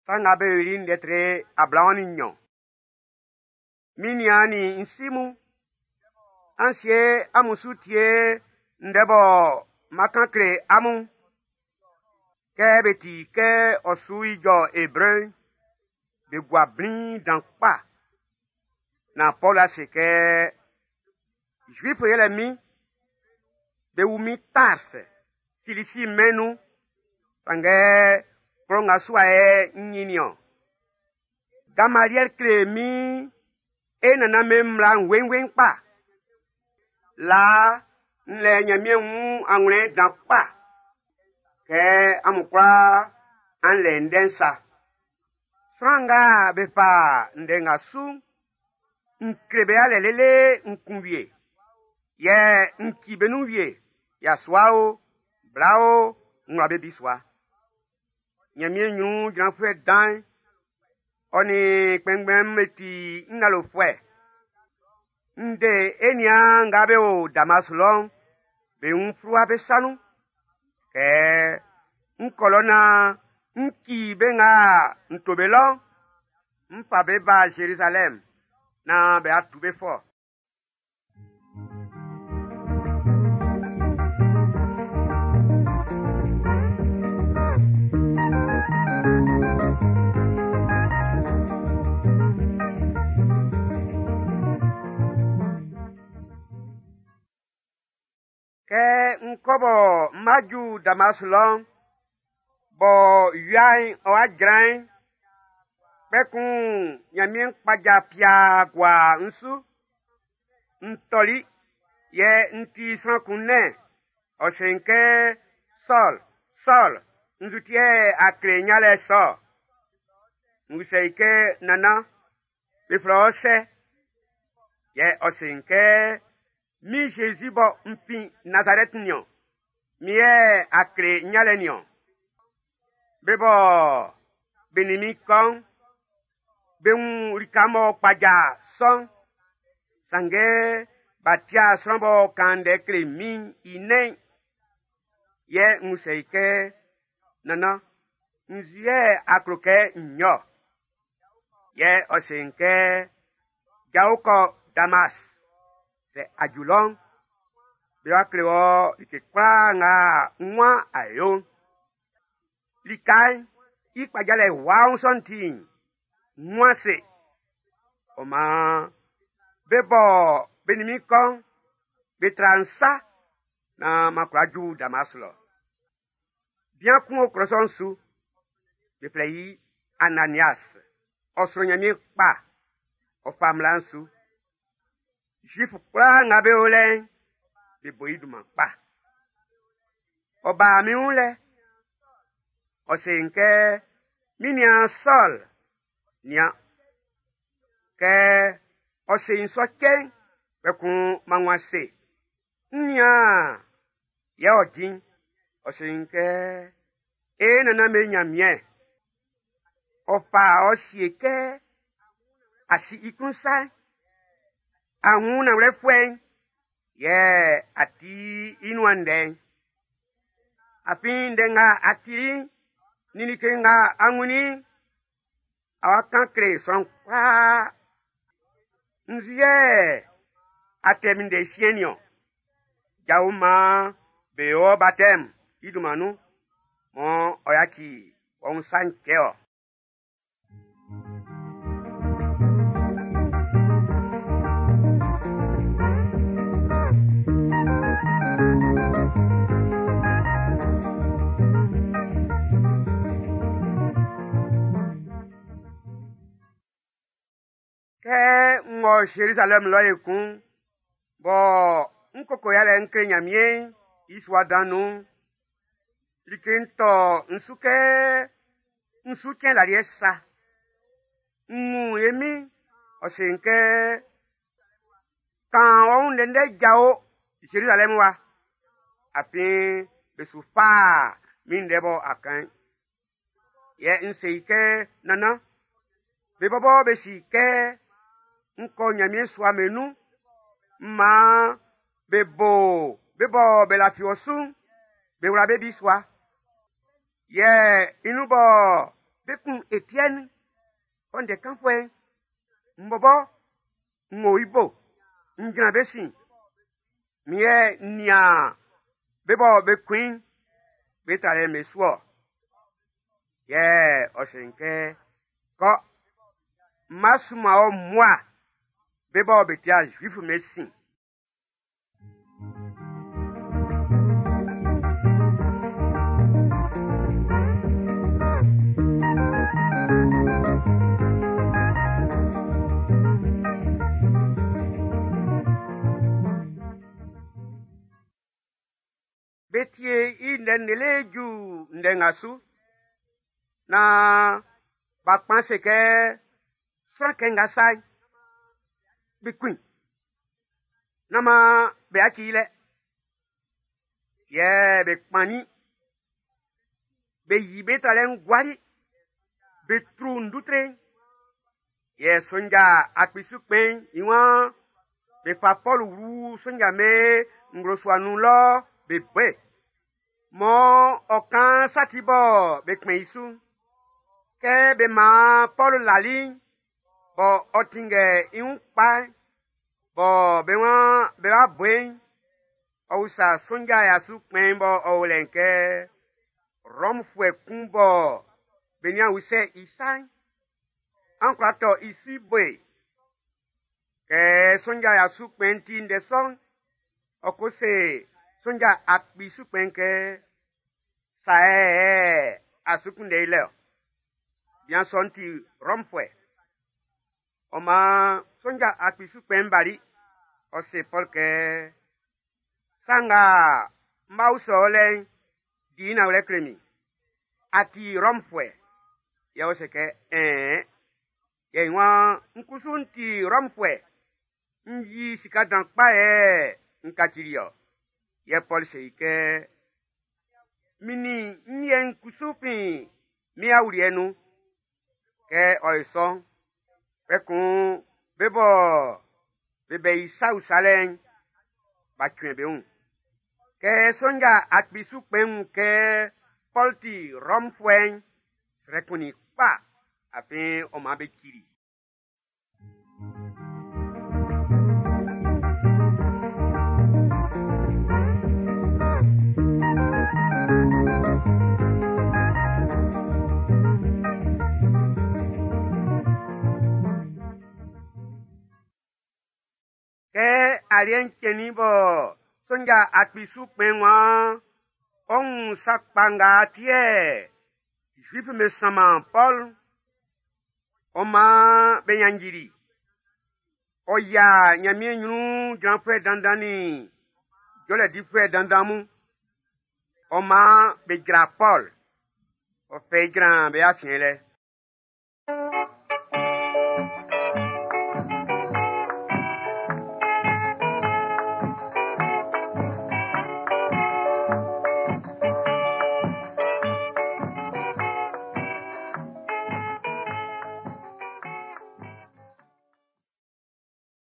Sanga be rin detre ablani nyon. Miniani insimu. Ansye amusutie ndebo makankre amu. Ke beti ke osui jo hébreu. Be guablin dans pa. Na Paula se ke juif yele mi. Be umi tarse. Silisi menu. Sange pronga suae nyinyo. Gamaliel kremi. E nana memla wen pa. La nle nyamie wu angle dans pa. Ke amukwa anle ndensa. Franga bepa ndenga su. Nkrebe alelele nkumbie. Ye nkibenuvie. Ya swao, blao, ngwabe biswa. Nyamie nyu janfwe dan. Oni kpengbem eti ngalo fwe. Nde enya ngabe o Damasulon. Be unfrua besanu. Ke nkolona nki benga ntobelon. Mpa beba Jerusalem. Na be atube fo. Ke nkobo maju Damasulon. Bo yuan o agrain. Pekun nyamien paja pia gwa nsu. Ntoli. Ye nti sankune. Osenke Sol. Nzutie akre nyale so. Nguseike nana. Bifrose. Ye osenke. Mi Jésus bo mpi Nazareth nyon. Miye akre nyale nyon. Bebo benimi kong. Beun rikamo paja son. Sange batia sombo kande kre min inen. Ye nguseike nana. Nzie akroke nyo. Ye osenke Jauko Damas. Se ajulon. Bewa kreo ike kwa nga nwa ayon. Likai. Ikpajale waon sontin. Nwa se. Oma. Bebo benimikon. Betransa. Na makwaju Damaslo. Bien kun okroson su. Befleyi Ananias. Osronyami pa. Ofamlansu. Juif kwa ngabe ole. Beboiduman pa. Oba mi ule. Osenke. Minian sol. Nya. Ke. Osen soken. Bekun mangwase. Nya. Ye odin. Osenke. E nana me nyamye. Opa osieke. Asi ikunsa. Angu na refwen. Ye ati inwande. Apin denga atiri. Ninike nga anguni. Awakankre son kwa. Nziye. Ateminde sienyo. Jauma. Beo batem. Idumanu. Mon oyaki. Onsankeo. Ngo Jerusalem lo ekun. Bo nkoko yale nke nyamie. Iswa danu. Likento nsuke la riesa. Emi. Osenke. Kan on dende jao. Jerusalem wa. Api besufa. Mindebo akan. Ye nseike nana. Bebobo besike. Nko nyamie swa menu. Ma. Bebo bela fiosu. Bewura bebi swa. Ye inubo. bekun Etienne onde kanfwe mbobo ngoibo njina besin miye nia bebo bekun betare mesuo ye osenke ko masuma o moi bebo betia juif mesin betie indenele ju ndengasu na bakpanse ke frankenga sai bikwin nama beakile ye bekpani be yibetalen gwari betru ndutre ye sonja akpisukpen iwan be fa Paul wu sonja me ngroswanu lo bebe mo okan satibo bekpen isu ke be ma Paul lali bo otinge iun pa bo be wa buen ousa sonja ya su pen bo olenke rom fue kumbo benya use isai ankrato isi boy ke sonja ya su pen tin de son okose sonja akpi su pen ke sae asukunde ile bien sonti rom fue oma sonja akpi su pen bari ose porque sanga mausole dina ule kremi ati romfwe ya ose ke ye nwa nkusunti romfwe nji sikadan pa nkatirio ye Paul seike mini nye nkusupin mi awrienu ke oison pekun bebe isa usalen batwen beun ke sonja akbisu pen ke polti romfwen rekuni pa afin o ma be kiri ke alien kenibo sonja akbisu pen wa on sakpanga tie juif me sama Paul oma benyanjiri oya nyamie nyunu grand frère dandani jole di frère dandamu oma be gra Paul o fe grand be afiele